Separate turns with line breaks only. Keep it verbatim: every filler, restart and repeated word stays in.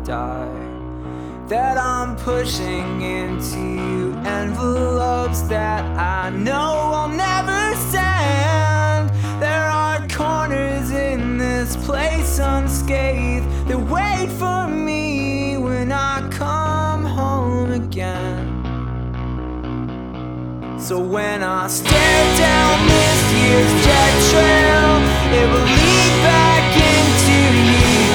die, that I'm pushing into envelopes that I know I'll never send. There are corners in this place unscathed that wait for me when I come home again. So when I stare down this year's jet trail, it will lead back into you.